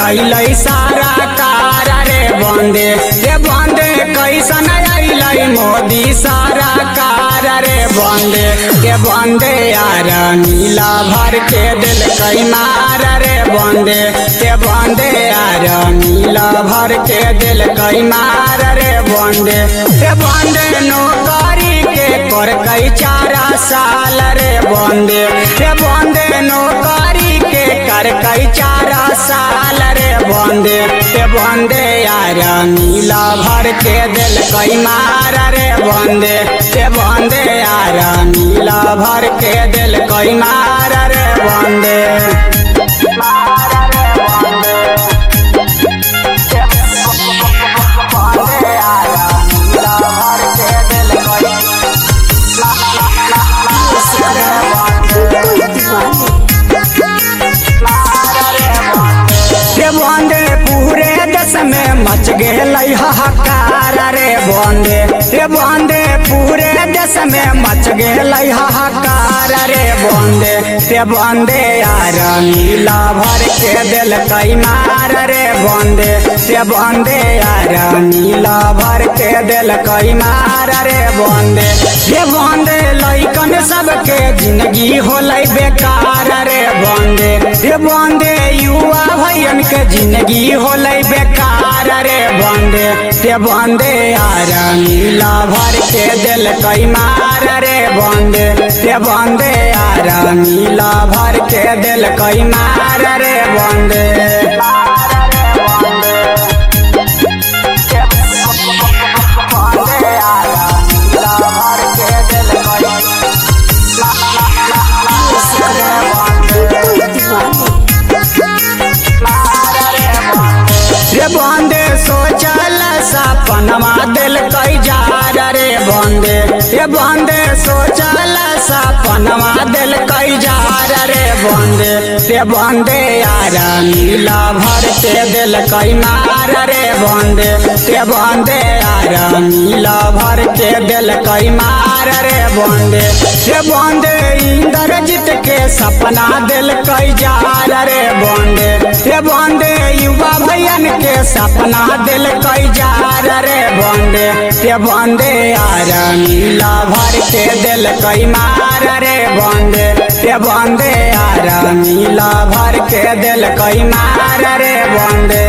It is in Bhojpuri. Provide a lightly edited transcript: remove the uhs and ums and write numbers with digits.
कैलै सारा कार रे बंदे कैसन अलै मोदी सारा कार रे बंदे यार नीला भर के दिलकै मार रे बंदे यार नीला भर के दिलकै मार रे बंदे नौकरी के करकै 4 साल रे बंदे नौकरी के करकै 4 साल रे बंदे यार नीला भर के दिलकै मार रे बंदे यार नीला भर के दिलकै मार रे बंदे बंदे पूरे देश में मच गेलै हाहाकार रे बंदे पूरे देश में मच गेलै हाहाकार रे बंदे यार नीला भर के दिलकै मार रे बंदे यार नीला भर के दिलकै मार रे बंदे लइकन सबके जिंदगी होलै बेकार रे बंदे युवा भैयन के जिंदगी होलै बेकार रे बंदे यार नीला भर के दिलकै मार रे बंदे यार नीला भर के दिलकै मार रे बंदे बंदे सोचल सपनमा दिलकै जार रे बंदे सोचल सपनमा दिलकै जार रे बंदे यार नीला भर के दिलकै मार रे बंदे यार नीला भर के दिलकै मार रे बंदे इंद्रजीत के सपना दिलकै जार रे बंदे युवा भैयन के सपना दिलकै जार रे बंदे यार नीला भर के दिलकै मार रे बंदे यार नीला भर के दिलकै मार रे बंदे।